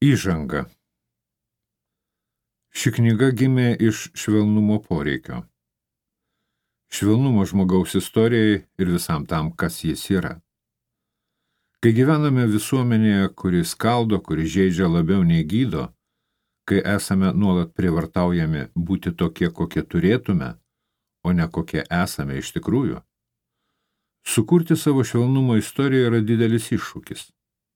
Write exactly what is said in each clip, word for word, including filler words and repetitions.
Įžanga. Ši knyga gimė iš švelnumo poreikio. Švelnumo žmogaus istorijai ir visam tam, kas jis yra. Kai gyvename visuomenėje, kuri skaldo, kuri žeidžia labiau nei gydo, kai esame nuolat prievartaujami būti tokie, kokie turėtume, o ne kokie esame iš tikrųjų, sukurti savo švelnumo istoriją yra didelis iššūkis.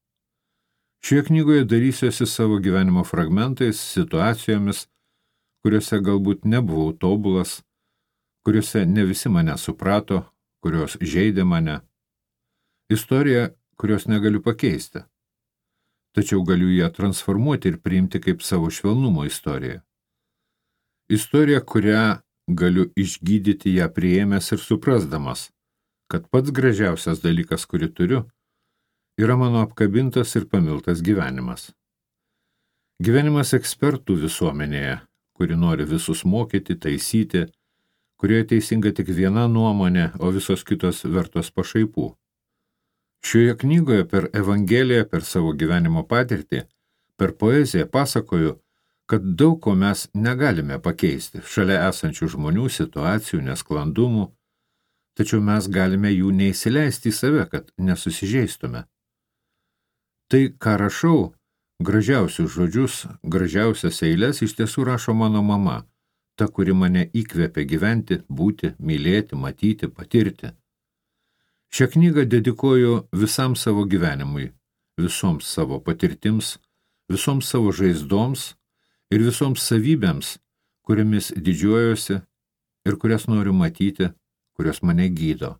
Šioje knygoje darysiuosi savo gyvenimo fragmentais, situacijomis, kuriuose galbūt nebuvau tobulas, kuriuose ne visi mane suprato, kurios žeidė mane. Istorija, kurios negaliu pakeisti. Tačiau galiu ją transformuoti ir priimti kaip savo švelnumo istoriją. Istorija, kurią galiu išgydyti ją priėmęs ir suprasdamas, kad pats gražiausias dalykas, kurį turiu, yra mano apkabintas ir pamiltas gyvenimas. Gyvenimas ekspertų visuomenėje, kuri nori visus mokyti, taisyti, kurioje teisinga tik viena nuomonė, o visos kitos vertos pašaipų. Šioje knygoje per Evangeliją, per savo gyvenimo patirtį, per poeziją pasakoju, kad daug ko mes negalime pakeisti šalia esančių žmonių, situacijų, nesklandumų, tačiau mes galime jų neįsileisti į save, kad nesusižeistume. Tai, ką rašau, gražiausius žodžius, gražiausias eiles iš tiesų rašo mano mama, ta, kuri mane įkvėpė gyventi, būti, mylėti, matyti, patirti. Šią knygą dedikuoju visam savo gyvenimui, visoms savo patirtims, visoms savo žaizdoms ir visoms savybėms, kuriamis didžiuojuosi ir kurias noriu matyti, kurios mane gydo.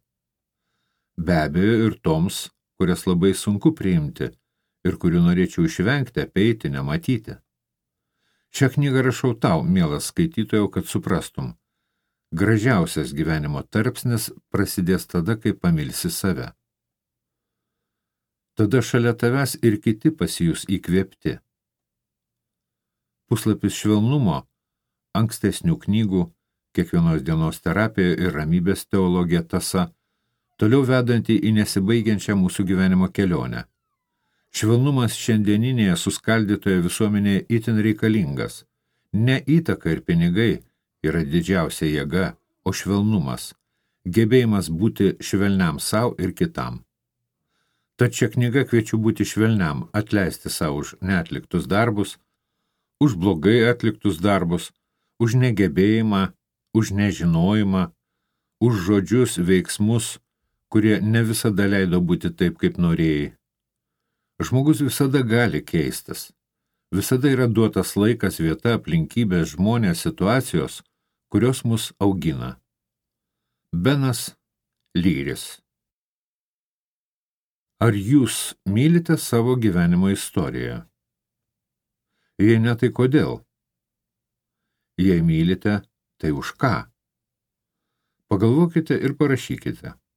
Be abejo ir toms, kurias labai sunku priimti ir kurių norėčiau išvengti, apeiti, nematyti. Šią knygą rašau tau, mielas skaitytojau, kad suprastum. Gražiausias gyvenimo tarpsnis prasidės tada, kai pamilsi save. Tada šalia tavęs ir kiti pasijus įkvėpti. Puslapis švelnumo, ankstesnių knygų, kiekvienos dienos terapija ir ramybės teologija tąsa, toliau vedanti į nesibaigiančią mūsų gyvenimo kelionę. Švelnumas šiandieninėje suskaldytoje visuomenėje itin reikalingas. Ne įtaka ir pinigai yra didžiausia jėga, o švelnumas, gebėjimas būti švelniam savo ir kitam. Tad šią knygą kviečiu būti švelniam, atleisti savo už neatliktus darbus, už blogai atliktus darbus, už negebėjimą, už nežinojimą, už žodžius, veiksmus, kurie ne visada leido būti taip, kaip norėjai. Žmogus visada gali keistis. Visada yra duotas laikas, vieta, aplinkybės, žmonės, situacijos, kurios mus augina. Benas Lyris. Ar jūs mylite savo gyvenimo istoriją? Jei ne, tai kodėl? Jei mylite, tai už ką? Pagalvokite ir parašykite.